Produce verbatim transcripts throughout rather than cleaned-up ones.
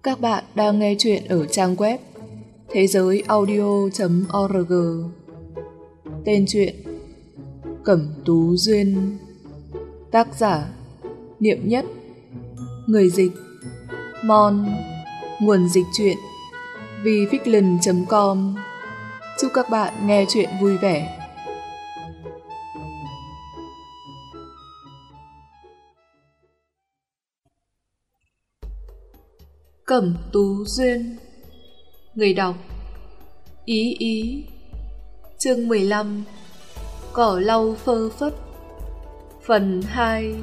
Các bạn đang nghe chuyện ở trang web thế giới audio chấm org. Tên truyện Cẩm Tú Duyên. Tác giả Niệm Nhất. Người dịch Mon. Nguồn dịch truyện vificland chấm com. Chúc các bạn nghe chuyện vui vẻ. Cẩm Tú Duyên. Người đọc Ý Ý. Chương mười lăm. Cỏ lau phơ phất. Phần hai.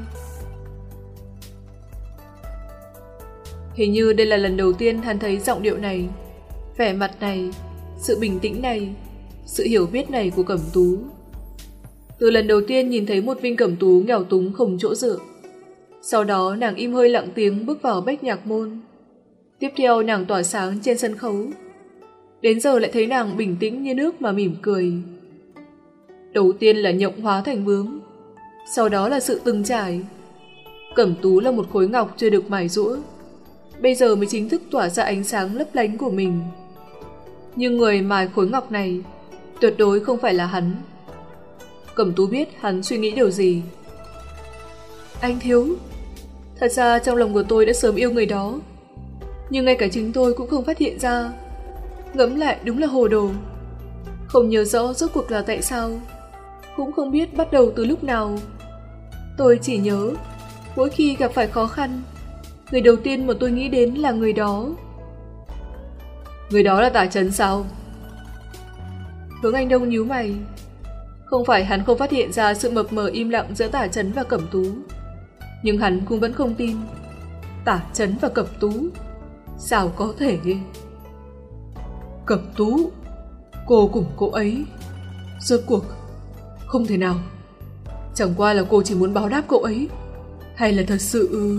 Hình như đây là lần đầu tiên hắn thấy giọng điệu này, vẻ mặt này, sự bình tĩnh này, sự hiểu biết này của Cẩm Tú. Từ lần đầu tiên nhìn thấy một Vinh Cẩm Tú nghèo túng không chỗ dựa, sau đó nàng im hơi lặng tiếng bước vào Bách Nhạc Môn. Tiếp theo nàng tỏa sáng trên sân khấu. Đến giờ lại thấy nàng bình tĩnh như nước mà mỉm cười. Đầu tiên là nhộng hóa thành bướm, sau đó là sự từng trải. Cẩm Tú là một khối ngọc chưa được mài giũa, bây giờ mới chính thức tỏa ra ánh sáng lấp lánh của mình. Nhưng người mài khối ngọc này tuyệt đối không phải là hắn. Cẩm Tú biết hắn suy nghĩ điều gì. Anh Thiếu, thật ra trong lòng của tôi đã sớm yêu người đó, nhưng ngay cả chính tôi cũng không phát hiện ra. Ngẫm lại đúng là hồ đồ. Không nhớ rõ rốt cuộc là tại sao, cũng không biết bắt đầu từ lúc nào. Tôi chỉ nhớ mỗi khi gặp phải khó khăn, người đầu tiên mà tôi nghĩ đến là người đó. Người đó là Tả Chấn sao? Hướng Anh Đông nhíu mày. Không phải hắn không phát hiện ra sự mập mờ im lặng giữa Tả Chấn và Cẩm Tú, nhưng hắn cũng vẫn không tin. Tả Chấn và Cẩm Tú, sao có thể? Cẩm Tú, cô cùng cô ấy, rốt cuộc không thể nào. Chẳng qua là cô chỉ muốn báo đáp cậu ấy, hay là thật sự...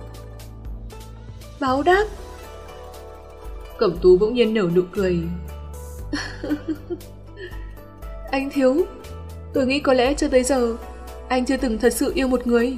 Báo đáp? Cẩm Tú bỗng nhiên nở nụ cười. Anh Thiếu, tôi nghĩ có lẽ cho tới giờ anh chưa từng thật sự yêu một người.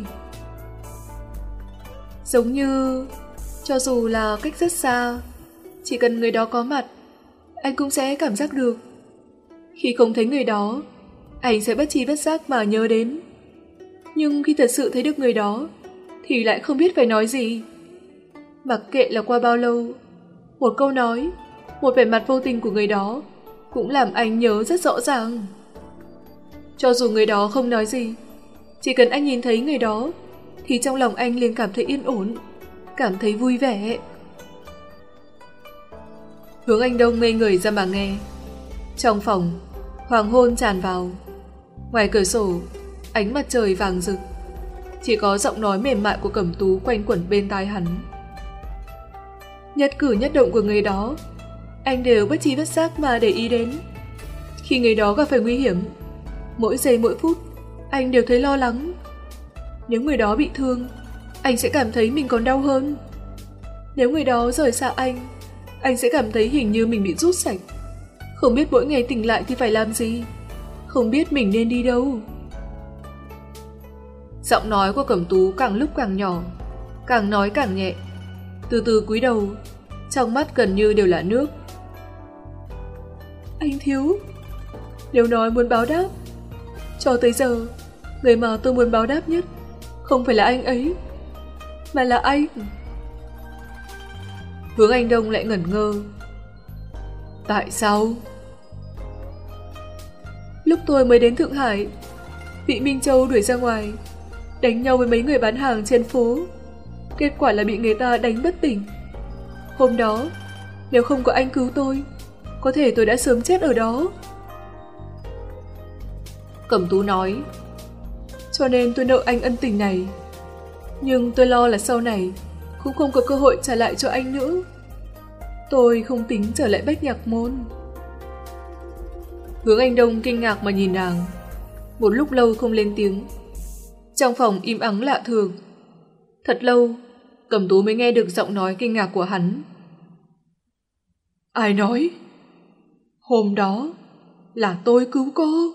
Giống như cho dù là cách rất xa, chỉ cần người đó có mặt, anh cũng sẽ cảm giác được. Khi không thấy người đó, anh sẽ bất tri bất giác mà nhớ đến. Nhưng khi thật sự thấy được người đó, thì lại không biết phải nói gì. Mặc kệ là qua bao lâu, một câu nói, một vẻ mặt vô tình của người đó cũng làm anh nhớ rất rõ ràng. Cho dù người đó không nói gì, chỉ cần anh nhìn thấy người đó, thì trong lòng anh liền cảm thấy yên ổn, cảm thấy vui vẻ. Hướng Anh Đông ngây người ra mà nghe. Trong phòng, hoàng hôn tràn vào. Ngoài cửa sổ, ánh mặt trời vàng rực. Chỉ có giọng nói mềm mại của Cẩm Tú quanh quẩn bên tai hắn. Nhất cử nhất động của người đó, anh đều bất tri bất giác mà để ý đến. Khi người đó gặp phải nguy hiểm, mỗi giây mỗi phút, anh đều thấy lo lắng. Nếu người đó bị thương, anh sẽ cảm thấy mình còn đau hơn. Nếu người đó rời xa anh, anh sẽ cảm thấy hình như mình bị rút sạch. Không biết mỗi ngày tỉnh lại thì phải làm gì, không biết mình nên đi đâu. Giọng nói của Cẩm Tú càng lúc càng nhỏ, càng nói càng nhẹ. Từ từ cúi đầu, trong mắt gần như đều là nước. Anh Thiếu, nếu nói muốn báo đáp, cho tới giờ, người mà tôi muốn báo đáp nhất không phải là anh ấy, mà là anh. Hướng Anh Đông lại ngẩn ngơ. Tại sao? Lúc tôi mới đến Thượng Hải, bị Minh Châu đuổi ra ngoài, đánh nhau với mấy người bán hàng trên phố. Kết quả là bị người ta đánh bất tỉnh. Hôm đó, nếu không có anh cứu tôi, có thể tôi đã sớm chết ở đó. Cẩm Tú nói, cho nên tôi nợ anh ân tình này. Nhưng tôi lo là sau này cũng không có cơ hội trả lại cho anh nữa. Tôi không tính trở lại Bách Nhạc Môn. Hướng Anh Đông kinh ngạc mà nhìn nàng. Một lúc lâu không lên tiếng. Trong phòng im ắng lạ thường. Thật lâu, Cẩm Tú mới nghe được giọng nói kinh ngạc của hắn. Ai nói? Hôm đó là tôi cứu cô.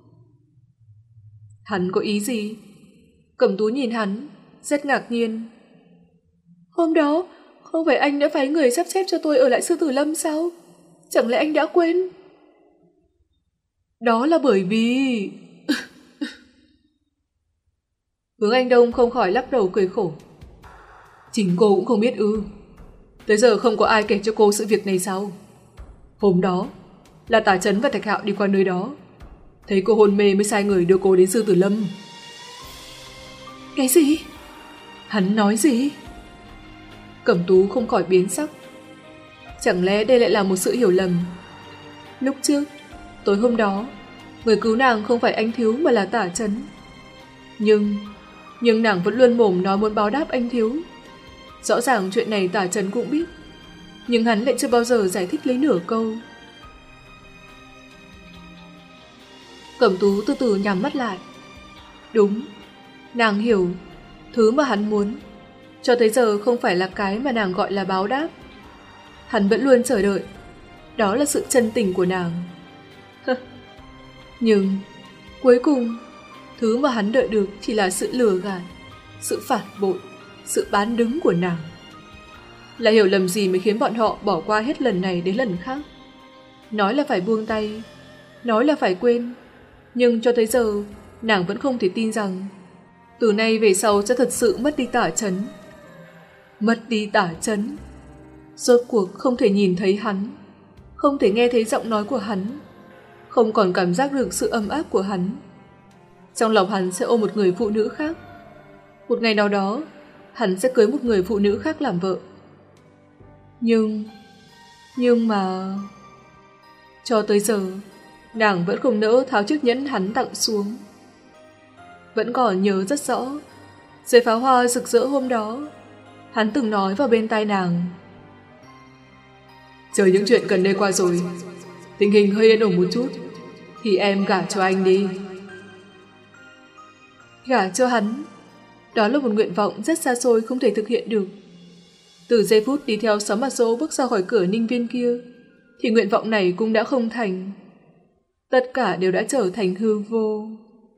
Hắn có ý gì? Cẩm Tú nhìn hắn, rất ngạc nhiên. Hôm đó không phải anh đã phái người sắp xếp cho tôi ở lại Sư Tử Lâm sao? Chẳng lẽ anh đã quên? Đó là bởi vì... Hướng Anh Đông không khỏi lắc đầu cười khổ. Chính cô cũng không biết ư? Tới giờ không có ai kể cho cô sự việc này sao? Hôm đó là Tả Chấn và Thạch Hạo đi qua nơi đó, thấy cô hôn mê mới sai người đưa cô đến Sư Tử Lâm. Cái gì? Hắn nói gì? Cẩm Tú không khỏi biến sắc. Chẳng lẽ đây lại là một sự hiểu lầm? Lúc trước, tối hôm đó, người cứu nàng không phải anh Thiếu mà là Tả Chấn. Nhưng, nhưng nàng vẫn luôn mồm nói muốn báo đáp anh Thiếu. Rõ ràng chuyện này Tả Chấn cũng biết, nhưng hắn lại chưa bao giờ giải thích lấy nửa câu. Cẩm Tú từ từ nhắm mắt lại. Đúng, nàng hiểu, thứ mà hắn muốn cho tới giờ không phải là cái mà nàng gọi là báo đáp. Hắn vẫn luôn chờ đợi, đó là sự chân tình của nàng. Nhưng cuối cùng, thứ mà hắn đợi được chỉ là sự lừa gạt, sự phản bội, sự bán đứng của nàng. Là hiểu lầm gì mới khiến bọn họ bỏ qua hết lần này đến lần khác? Nói là phải buông tay, nói là phải quên, nhưng cho tới giờ nàng vẫn không thể tin rằng từ nay về sau sẽ thật sự mất đi Tả Chấn. Mất đi Tả Chấn, rốt cuộc không thể nhìn thấy hắn, không thể nghe thấy giọng nói của hắn, không còn cảm giác được sự ấm áp của hắn. Trong lòng hắn sẽ ôm một người phụ nữ khác. Một ngày nào đó, hắn sẽ cưới một người phụ nữ khác làm vợ. Nhưng... Nhưng mà... Cho tới giờ, nàng vẫn không nỡ tháo chiếc nhẫn hắn tặng xuống. Vẫn còn nhớ rất rõ, dưới pháo hoa rực rỡ hôm đó, hắn từng nói vào bên tai nàng. Chờ những chuyện gần đây qua rồi, tình hình hơi yên ổn một chút, thì em gả cho anh đi. Gả cho hắn, đó là một nguyện vọng rất xa xôi không thể thực hiện được. Từ giây phút đi theo Sấm Mặt Dỗ bước ra khỏi cửa Ninh Viên kia, thì nguyện vọng này cũng đã không thành. Tất cả đều đã trở thành hư vô.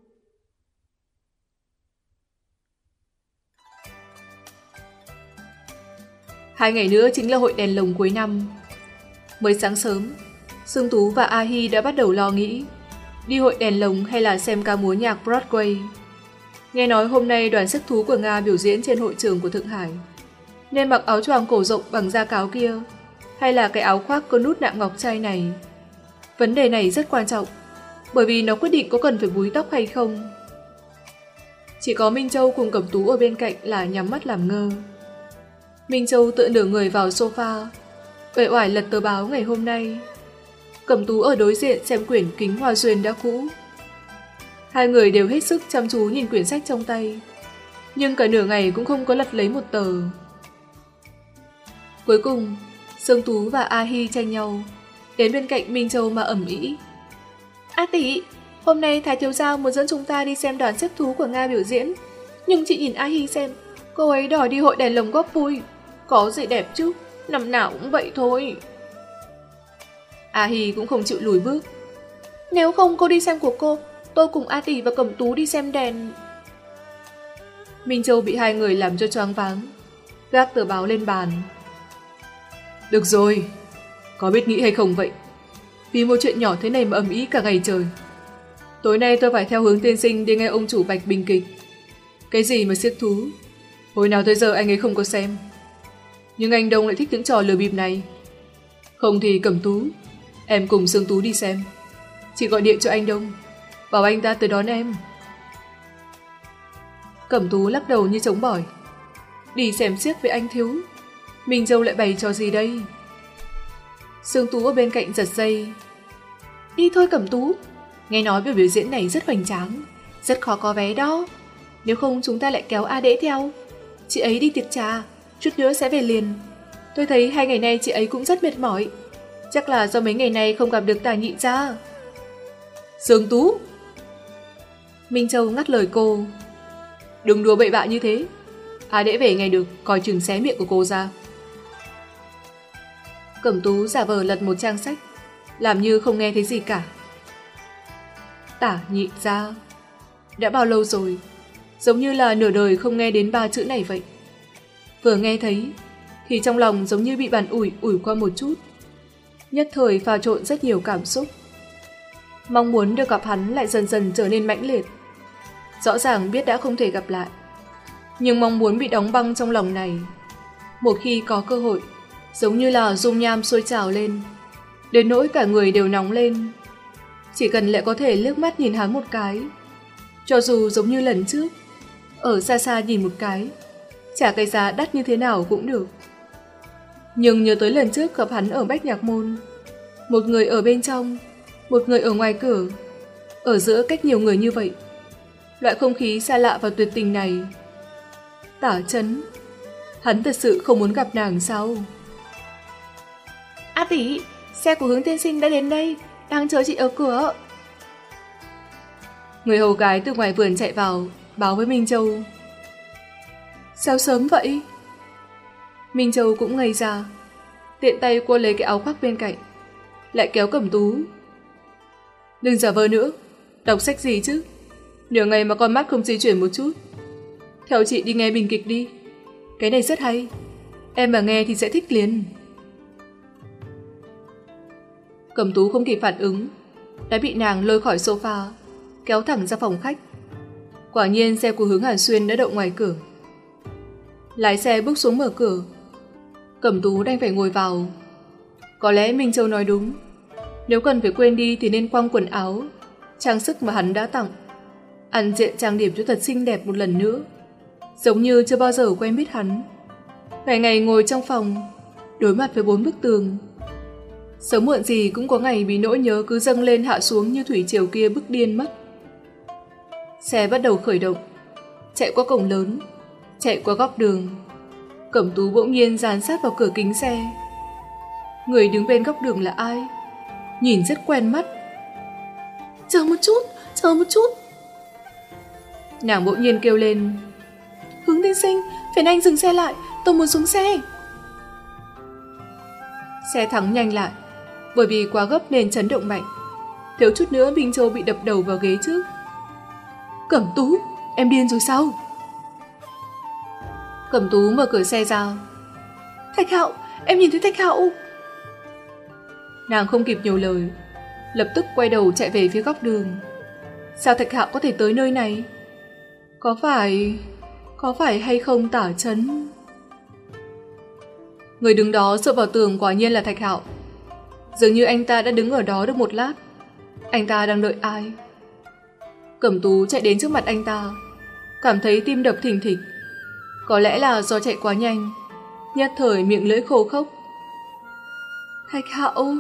Hai ngày nữa chính là hội đèn lồng cuối năm. Mới sáng sớm, Sương Tú và A Hi đã bắt đầu lo nghĩ đi hội đèn lồng hay là xem ca múa nhạc Broadway. Nghe nói hôm nay đoàn sức thú của Nga biểu diễn trên hội trường của Thượng Hải, nên mặc áo choàng cổ rộng bằng da cáo kia, hay là cái áo khoác có nút nạm ngọc trai này. Vấn đề này rất quan trọng, bởi vì nó quyết định có cần phải búi tóc hay không. Chỉ có Minh Châu cùng Cẩm Tú ở bên cạnh là nhắm mắt làm ngơ. Minh Châu tựa nửa người vào sofa, uể oải lật tờ báo ngày hôm nay. Cẩm Tú ở đối diện xem quyển Kính Hoa Duyên đã cũ. Hai người đều hết sức chăm chú nhìn quyển sách trong tay, nhưng cả nửa ngày cũng không có lật lấy một tờ. Cuối cùng, Sương Tú và A Hi tranh nhau đến bên cạnh Minh Châu mà ầm ĩ. A tỷ, hôm nay Thái thiếu gia muốn dẫn chúng ta đi xem đoàn xếp thú của Nga biểu diễn, nhưng chị nhìn A Hi xem, cô ấy đòi đi hội đèn lồng góp vui. Có gì đẹp chứ, năm nào cũng vậy thôi. A Hi cũng không chịu lùi bước. Nếu không cô đi xem của cô, tôi cùng A tỷ và Cẩm Tú đi xem đèn. Minh Châu bị hai người làm cho choáng váng, gác tờ báo lên bàn. Được rồi, có biết nghĩ hay không vậy? Vì một chuyện nhỏ thế này mà ầm ĩ cả ngày trời. Tối nay tôi phải theo Hướng tiên sinh đi nghe ông chủ Bạch bình kịch. Cái gì mà siếc thú, hồi nào tới giờ anh ấy không có xem. Nhưng anh Đông lại thích những trò lừa bịp này. Không thì Cẩm Tú, em cùng Sương Tú đi xem. Chị gọi điện cho anh Đông, bảo anh ta tới đón em. Cẩm Tú lắc đầu như chống bỏi. Đi xem xiếc với anh Thiếu, Minh Châu lại bày trò gì đây? Sương Tú ở bên cạnh giật dây. Đi thôi Cẩm Tú, nghe nói buổi biểu diễn này rất hoành tráng, rất khó có vé đó. Nếu không chúng ta lại kéo A Đễ theo. Chị ấy đi tiệc trà, chút nữa sẽ về liền. Tôi thấy hai ngày nay chị ấy cũng rất mệt mỏi, chắc là do mấy ngày nay không gặp được Tả nhị gia. Sương Tú, Minh Châu ngắt lời cô. Đừng đùa bậy bạ như thế. A Đễ về ngày được, coi chừng xé miệng của cô ra. Cẩm Tú giả vờ lật một trang sách, làm như không nghe thấy gì cả. Tả nhị gia, đã bao lâu rồi, giống như là nửa đời không nghe đến ba chữ này vậy. Vừa nghe thấy thì trong lòng giống như bị bàn ủi ủi qua một chút. Nhất thời pha trộn rất nhiều cảm xúc. Mong muốn được gặp hắn lại dần dần trở nên mãnh liệt. Rõ ràng biết đã không thể gặp lại, nhưng mong muốn bị đóng băng trong lòng này, một khi có cơ hội, giống như là dung nham sôi trào lên, đến nỗi cả người đều nóng lên. Chỉ cần lại có thể liếc mắt nhìn hắn một cái, cho dù giống như lần trước, ở xa xa nhìn một cái, trả cái giá đắt như thế nào cũng được. Nhưng nhớ tới lần trước gặp hắn ở Bách Nhạc Môn, một người ở bên trong, một người ở ngoài cửa, ở giữa cách nhiều người như vậy, loại không khí xa lạ và tuyệt tình này. Tả Chấn, hắn thật sự không muốn gặp nàng sao? A tỷ, xe của Hướng tiên sinh đã đến đây, đang chờ chị ở cửa. Người hầu gái từ ngoài vườn chạy vào, báo với Minh Châu. Sao sớm vậy? Minh Châu cũng ngây ra, tiện tay cô lấy cái áo khoác bên cạnh, lại kéo Cẩm Tú. Đừng giả vờ nữa, đọc sách gì chứ? Nửa ngày mà con mắt không di chuyển một chút. Theo chị đi nghe bình kịch đi, cái này rất hay, em mà nghe thì sẽ thích liền. Cẩm Tú không kịp phản ứng, đã bị nàng lôi khỏi sofa, kéo thẳng ra phòng khách. Quả nhiên xe của Hướng Hàn Xuyên đã đậu ngoài cửa. Lái xe bước xuống mở cửa, Cẩm Tú đành phải ngồi vào. Có lẽ Minh Châu nói đúng, nếu cần phải quên đi thì nên quăng quần áo, trang sức mà hắn đã tặng, ăn diện trang điểm cho thật xinh đẹp một lần nữa, giống như chưa bao giờ quen biết hắn. Ngày ngày ngồi trong phòng, đối mặt với bốn bức tường, sớm muộn gì cũng có ngày bị nỗi nhớ cứ dâng lên hạ xuống như thủy triều kia bức điên mất. Xe bắt đầu khởi động, chạy qua cổng lớn, chạy qua góc đường. Cẩm Tú bỗng nhiên dán sát vào cửa kính xe. Người đứng bên góc đường là ai? Nhìn rất quen mắt. Chờ một chút, chờ một chút. Nàng bỗng nhiên kêu lên. Hướng tiên sinh, phiền anh dừng xe lại, tôi muốn xuống xe. Xe thắng nhanh lại, bởi vì quá gấp nên chấn động mạnh, thiếu chút nữa Minh Châu bị đập đầu vào ghế trước. Cẩm Tú, em điên rồi sao? Cẩm Tú mở cửa xe ra. Thạch Hạo, em nhìn thấy Thạch Hạo. Nàng không kịp nhiều lời, lập tức quay đầu chạy về phía góc đường. Sao Thạch Hạo có thể tới nơi này? Có phải... có phải hay không Tả Chấn? Người đứng đó dựa vào tường quả nhiên là Thạch Hạo. Dường như anh ta đã đứng ở đó được một lát. Anh ta đang đợi ai? Cẩm Tú chạy đến trước mặt anh ta, cảm thấy tim đập thình thịch. Có lẽ là do chạy quá nhanh, nhất thời miệng lưỡi khô khốc. Thạch Hạo.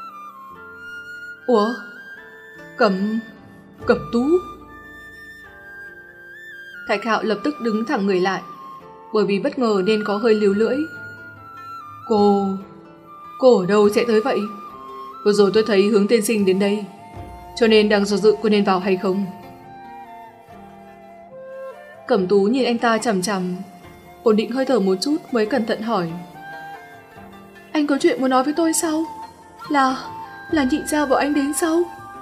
Ủa? Cẩm... Cẩm Tú. Thạch Hạo lập tức đứng thẳng người lại, bởi vì bất ngờ nên có hơi líu lưỡi. Cô... cô ở đâu chạy tới vậy? Vừa rồi tôi thấy Hướng tiên sinh đến đây, cho nên đang do dự có nên vào hay không. Cẩm Tú nhìn anh ta chằm chằm, ổn định hơi thở một chút mới cẩn thận hỏi. Anh có chuyện muốn nói với tôi sao? Là... là Nhị gia bảo anh đến sao?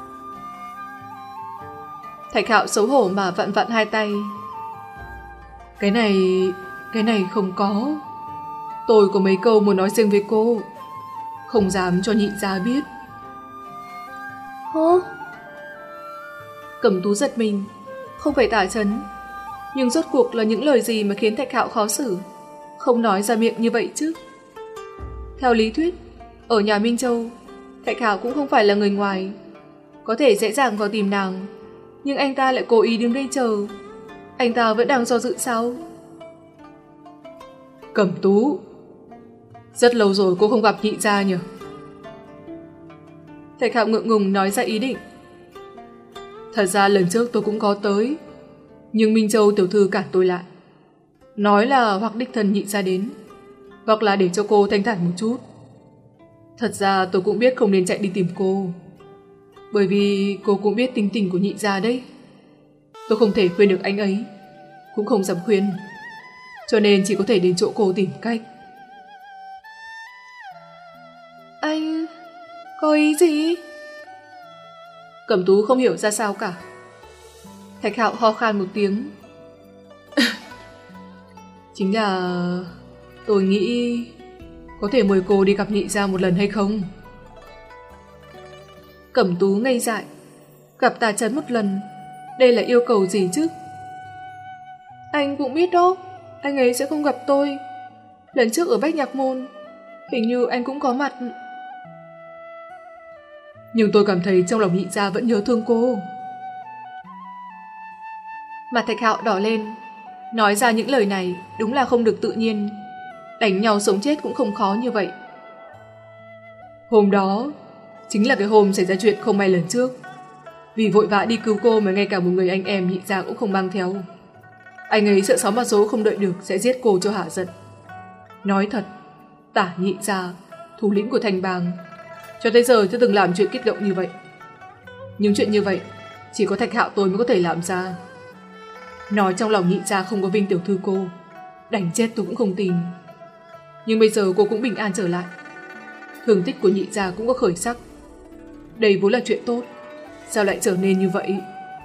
Thạch Hạo xấu hổ mà vặn vặn hai tay. Cái này... cái này không có. Tôi có mấy câu muốn nói riêng với cô, không dám cho Nhị gia biết. Hả? Cẩm Tú giật mình, không phải Tả Chấn, nhưng rốt cuộc là những lời gì mà khiến Thạch Hạo khó xử, không nói ra miệng như vậy chứ? Theo lý thuyết, ở nhà Minh Châu, Thạch Hạo cũng không phải là người ngoài, có thể dễ dàng vào tìm nàng, nhưng anh ta lại cố ý đứng đây chờ. Anh ta vẫn đang do dự sao? Cẩm Tú, rất lâu rồi cô không gặp Nhị gia nhỉ? Thạch Hạo ngượng ngùng nói ra ý định. Thật ra lần trước tôi cũng có tới, nhưng Minh Châu tiểu thư cản tôi lại, nói là hoặc đích thân Nhị gia đến, hoặc là để cho cô thanh thản một chút. Thật ra tôi cũng biết không nên chạy đi tìm cô, bởi vì cô cũng biết tính tình của Nhị gia đấy. Tôi không thể khuyên được anh ấy, cũng không dám khuyên, cho nên chỉ có thể đến chỗ cô tìm cách. Anh... có ý gì? Cẩm Tú không hiểu ra sao cả. Thạch Hạo ho khan một tiếng. Chính là... tôi nghĩ... có thể mời cô đi gặp Nhị gia một lần hay không? Cẩm Tú ngây dại. Gặp Tà Chấn một lần, đây là yêu cầu gì chứ? Anh cũng biết đó, anh ấy sẽ không gặp tôi. Lần trước ở Bách Nhạc Môn, hình như anh cũng có mặt. Nhưng tôi cảm thấy trong lòng Nhị gia vẫn nhớ thương cô. Mặt Thạch Hạo đỏ lên. Nói ra những lời này đúng là không được tự nhiên. Đánh nhau sống chết cũng không khó như vậy. Hôm đó chính là cái hôm xảy ra chuyện không may lần trước. Vì vội vã đi cứu cô mà ngay cả một người anh em Nhị gia cũng không mang theo. Anh ấy sợ sáu mặt số không đợi được sẽ giết cô cho hả giận. Nói thật, Tả Nhị gia, thủ lĩnh của thành bang, cho tới giờ chưa từng làm chuyện kích động như vậy. Nhưng chuyện như vậy chỉ có Thạch Hạo tôi mới có thể làm ra. Nói trong lòng Nhị gia không có Vinh tiểu thư cô, đánh chết tôi cũng không tin. Nhưng bây giờ cô cũng bình an trở lại. Thương tích của Nhị gia cũng có khởi sắc. Đây vốn là chuyện tốt, sao lại trở nên như vậy?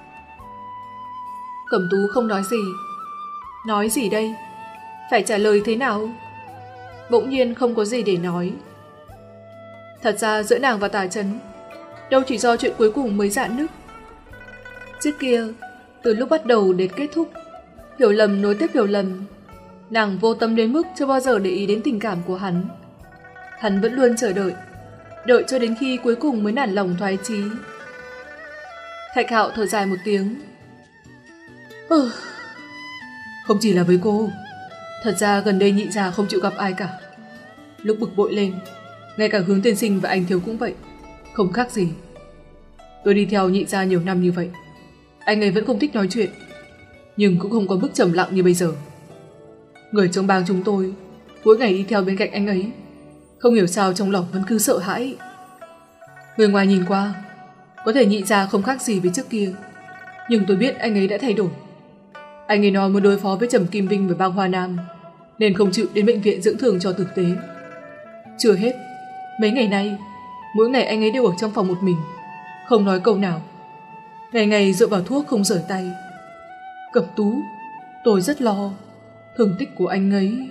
Cẩm Tú không nói gì. Nói gì đây? Phải trả lời thế nào? Bỗng nhiên không có gì để nói. Thật ra giữa nàng và Tà Chấn đâu chỉ do chuyện cuối cùng mới rạn nứt. Trước kia, từ lúc bắt đầu đến kết thúc, hiểu lầm nối tiếp hiểu lầm. Nàng vô tâm đến mức chưa bao giờ để ý đến tình cảm của hắn. Hắn vẫn luôn chờ đợi, đợi cho đến khi cuối cùng mới nản lòng thoái chí. Thạch Hạo thở dài một tiếng. Ừ, không chỉ là với cô, thật ra gần đây Nhị gia không chịu gặp ai cả. Lúc bực bội lên, ngay cả Hướng tiên sinh và anh Thiếu cũng vậy, không khác gì. Tôi đi theo Nhị gia nhiều năm như vậy, anh ấy vẫn không thích nói chuyện, nhưng cũng không có mức trầm lặng như bây giờ. Người trong bang chúng tôi mỗi ngày đi theo bên cạnh anh ấy, không hiểu sao trong lòng vẫn cứ sợ hãi. Người ngoài nhìn qua, có thể Nhị gia không khác gì với trước kia, nhưng tôi biết anh ấy đã thay đổi. Anh ấy nói muốn đối phó với Trầm Kim Vinh và bang Hoa Nam, nên không chịu đến bệnh viện dưỡng thương cho tử tế. Chưa hết, mấy ngày nay, mỗi ngày anh ấy đều ở trong phòng một mình, không nói câu nào. Ngày ngày dựa vào thuốc không rời tay. Cẩm Tú, tôi rất lo, thương tích của anh ấy.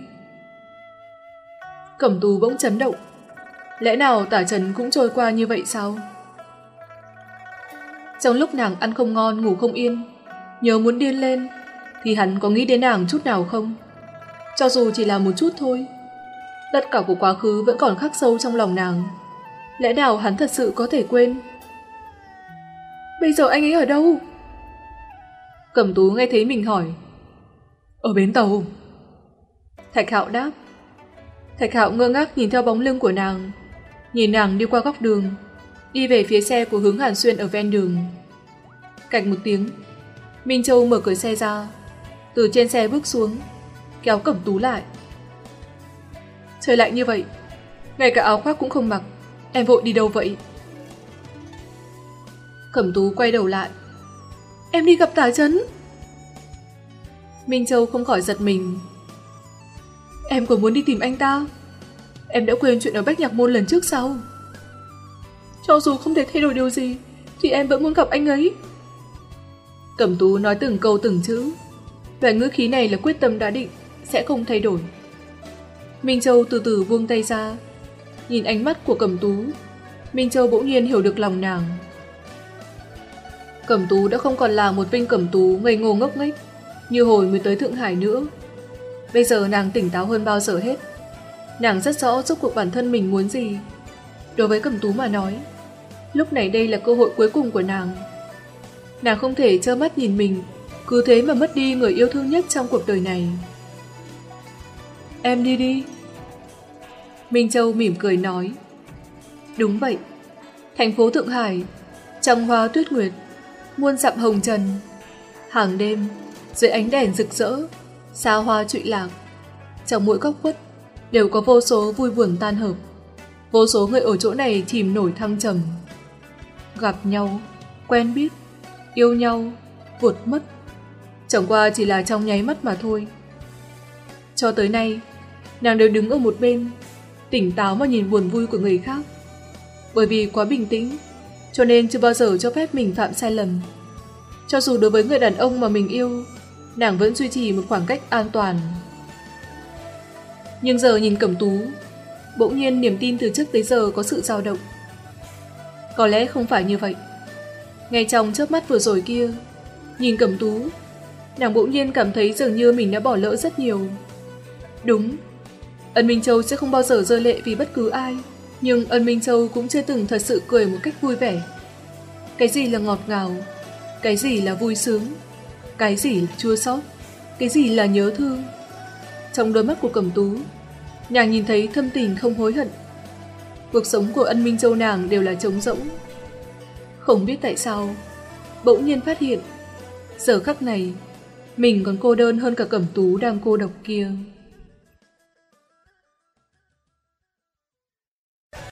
Cẩm Tú bỗng chấn động. Lẽ nào Tả Trần cũng trôi qua như vậy sao? Trong lúc nàng ăn không ngon, ngủ không yên, nhớ muốn điên lên, thì hắn có nghĩ đến nàng chút nào không? Cho dù chỉ là một chút thôi. Tất cả của quá khứ vẫn còn khắc sâu trong lòng nàng. Lẽ nào hắn thật sự có thể quên? Bây giờ anh ấy ở đâu? Cẩm Tú nghe thấy mình hỏi. Ở bến tàu. Thạch Hạo đáp. Thạch Hạo ngơ ngác nhìn theo bóng lưng của nàng, nhìn nàng đi qua góc đường, đi về phía xe của Hướng Hàn Xuyên ở ven đường. Cạch một tiếng, Minh Châu mở cửa xe ra, từ trên xe bước xuống, kéo Cẩm Tú lại. Trời lạnh như vậy, ngay cả áo khoác cũng không mặc, em vội đi đâu vậy? Cẩm Tú quay đầu lại. Em đi gặp Tả Chấn. Minh Châu không khỏi giật mình. Em còn muốn đi tìm anh ta? Em đã quên chuyện ở Bách Nhạc Môn lần trước sao? Cho dù không thể thay đổi điều gì, thì em vẫn muốn gặp anh ấy. Cẩm Tú nói từng câu từng chữ, vẻ ngữ khí này là quyết tâm đã định, sẽ không thay đổi. Minh Châu từ từ buông tay ra, nhìn ánh mắt của Cẩm Tú. Minh Châu bỗng nhiên hiểu được lòng nàng. Cẩm Tú đã không còn là một Vinh Cẩm Tú ngây ngô ngốc nghếch như hồi mới tới Thượng Hải nữa. Bây giờ nàng tỉnh táo hơn bao giờ hết. Nàng rất rõ rốt cuộc bản thân mình muốn gì. Đối với Cẩm Tú mà nói, lúc này đây là cơ hội cuối cùng của nàng. Nàng không thể trơ mắt nhìn mình cứ thế mà mất đi người yêu thương nhất trong cuộc đời này. Em đi đi. Minh Châu mỉm cười nói. Đúng vậy, thành phố Thượng Hải, trăng hoa tuyết nguyệt, muôn dặm hồng trần. Hàng đêm, dưới ánh đèn rực rỡ, xa hoa trụy lạc, trong mỗi góc khuất đều có vô số vui buồn tan hợp. Vô số người ở chỗ này chìm nổi thăng trầm. Gặp nhau, quen biết, yêu nhau, vụt mất, chẳng qua chỉ là trong nháy mắt mà thôi. Cho tới nay, nàng đều đứng ở một bên, tỉnh táo mà nhìn buồn vui của người khác. Bởi vì quá bình tĩnh, cho nên chưa bao giờ cho phép mình phạm sai lầm. Cho dù đối với người đàn ông mà mình yêu, nàng vẫn duy trì một khoảng cách an toàn. Nhưng giờ nhìn Cẩm Tú, Bỗng nhiên niềm tin từ trước tới giờ có sự dao động. Có lẽ không phải như vậy. Ngay trong chớp mắt vừa rồi kia, nhìn Cẩm Tú, nàng bỗng nhiên cảm thấy dường như mình đã bỏ lỡ rất nhiều. Đúng, Ân Minh Châu sẽ không bao giờ rơi lệ vì bất cứ ai, nhưng Ân Minh Châu cũng chưa từng thật sự cười một cách vui vẻ. Cái gì là ngọt ngào, cái gì là vui sướng, cái gì là chua xót, cái gì là nhớ thương. Trong đôi mắt của Cẩm Tú, nàng nhìn thấy thâm tình không hối hận. Cuộc sống của Ân Minh Châu nàng đều là trống rỗng. Không biết tại sao, bỗng nhiên phát hiện, giờ khắc này, mình còn cô đơn hơn cả Cẩm Tú đang cô độc kia.